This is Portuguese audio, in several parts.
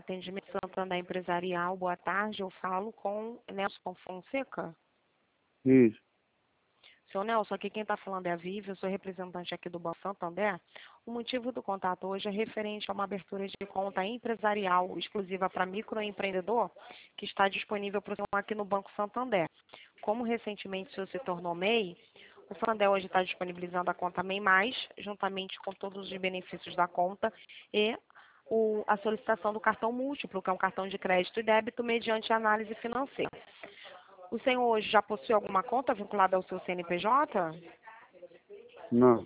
Atendimento Santander Empresarial, boa tarde. Eu falo com Nelson Fonseca. Isso. Senhor Nelson, aqui quem está falando é a Vivi, eu sou representante aqui do Banco Santander. O motivo do contato hoje é referente a uma abertura de conta empresarial exclusiva para microempreendedor que está disponível para o senhor aqui no Banco Santander. Como recentemente o senhor se tornou MEI, o Santander hoje está disponibilizando a conta MEI+, juntamente com todos os benefícios da conta e a solicitação do cartão múltiplo, que é um cartão de crédito e débito mediante análise financeira. O senhor hoje já possui alguma conta vinculada ao seu CNPJ? Não.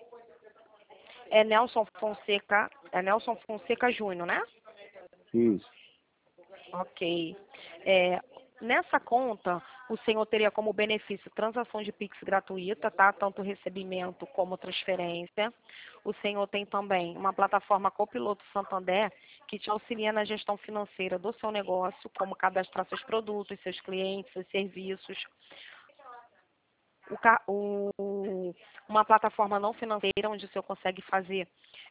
É Nelson Fonseca Júnior, né? Isso. Ok. Nessa conta, o senhor teria como benefício transação de Pix gratuita, tá? Tanto recebimento como transferência. O senhor tem também uma plataforma Copiloto Santander que te auxilia na gestão financeira do seu negócio, como cadastrar seus produtos, seus clientes, seus serviços. Uma plataforma não financeira onde o senhor consegue fazer,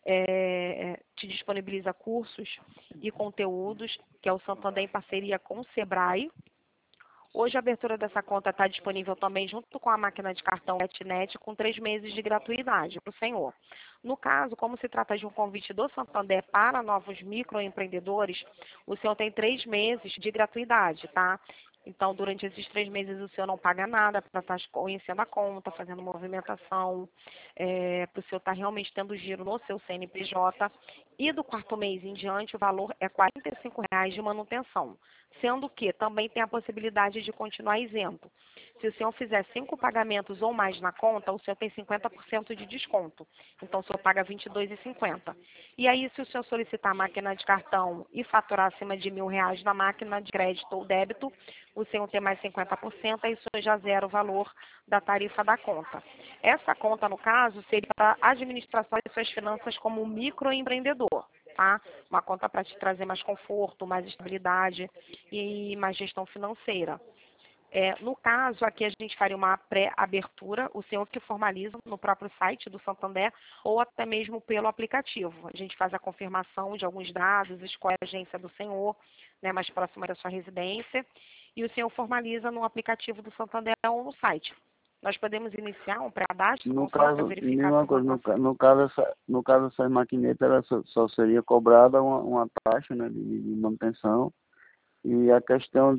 te disponibiliza cursos e conteúdos, que é o Santander em parceria com o Sebrae. Hoje a abertura dessa conta está disponível também junto com a máquina de cartão NetNet com 3 meses de gratuidade para o senhor. No caso, como se trata de um convite do Santander para novos microempreendedores, o senhor tem 3 meses de gratuidade, tá? Então, durante esses 3 meses, o senhor não paga nada para estar conhecendo a conta, fazendo movimentação, para o senhor estar realmente tendo giro no seu CNPJ. E do 4º mês em diante, o valor é R$ 45,00 de manutenção, sendo que também tem a possibilidade de continuar isento. Se o senhor fizer 5 pagamentos ou mais na conta, o senhor tem 50% de desconto. Então, o senhor paga R$ 22,50. E aí, se o senhor solicitar a máquina de cartão e faturar acima de R$ 1.000 na máquina de crédito ou débito, o senhor tem mais 50%, aí o senhor já zera o valor da tarifa da conta. Essa conta, no caso, seria para a administração de suas finanças como microempreendedor, tá? Uma conta para te trazer mais conforto, mais estabilidade e mais gestão financeira. No caso, aqui a gente faria uma pré-abertura, o senhor que formaliza no próprio site do Santander ou até mesmo pelo aplicativo. A gente faz a confirmação de alguns dados, escolhe a agência do senhor, né, mais próxima da sua residência, e o senhor formaliza no aplicativo do Santander ou no site. Nós podemos iniciar um pré-cadastro, No consulta, caso, verificar mesma se coisa, votação. no caso essa maquineta ela só seria cobrada uma taxa, né, de manutenção. E a questão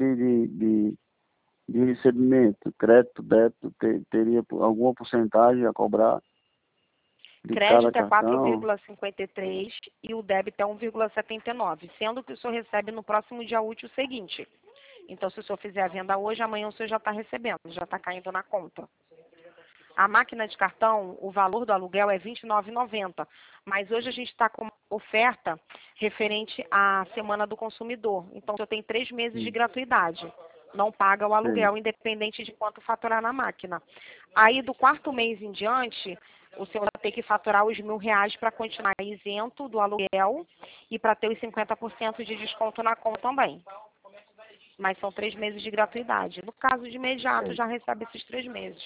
de recebimento, crédito, débito, teria alguma porcentagem a cobrar de cada Crédito é cartão? 4,53 e o débito é 1,79, sendo que o senhor recebe no próximo dia útil seguinte. Então, se o senhor fizer a venda hoje, amanhã o senhor já está recebendo, já está caindo na conta. A máquina de cartão, o valor do aluguel é R$ 29,90, mas hoje a gente está com uma oferta referente à Semana do Consumidor. Então, o senhor tem 3 meses de gratuidade. Não paga o Sim. aluguel, independente de quanto faturar na máquina. Aí, do 4º mês em diante, o senhor vai ter que faturar os R$ 1.000 para continuar isento do aluguel e para ter os 50% de desconto na conta também. Mas são 3 meses de gratuidade. No caso de imediato, É. já recebe esses 3 meses.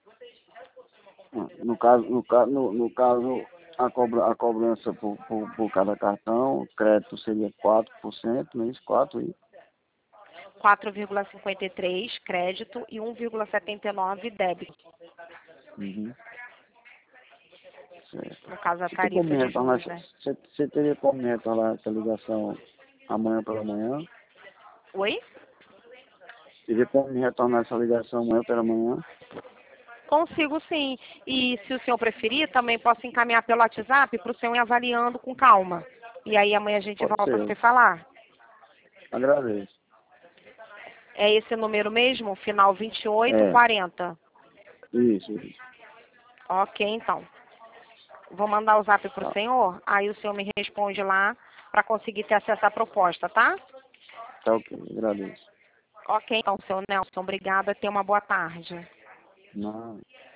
No caso, a cobrança por cada cartão, crédito seria 4%, não é isso? 4%. 4,53 crédito e 1,79 débito. Uhum. Certo. No caso, a Você tem como tarifa me de retornar, juros, né? você teria como me retornar essa ligação amanhã pela manhã? Oi? Teria como me retornar essa ligação amanhã pela manhã? Consigo sim. E se o senhor preferir, também posso encaminhar pelo WhatsApp para o senhor ir avaliando com calma. E aí amanhã a gente Pode volta a ser. se falar. Agradeço. É esse número mesmo? Final É, 2840. isso. Ok, então. Vou mandar o zap para o Tá, senhor, aí o senhor me responde lá para conseguir ter acesso à proposta, tá? tá ok, agradeço. Ok, então, senhor Nelson, obrigada. Tenha uma boa tarde. Não.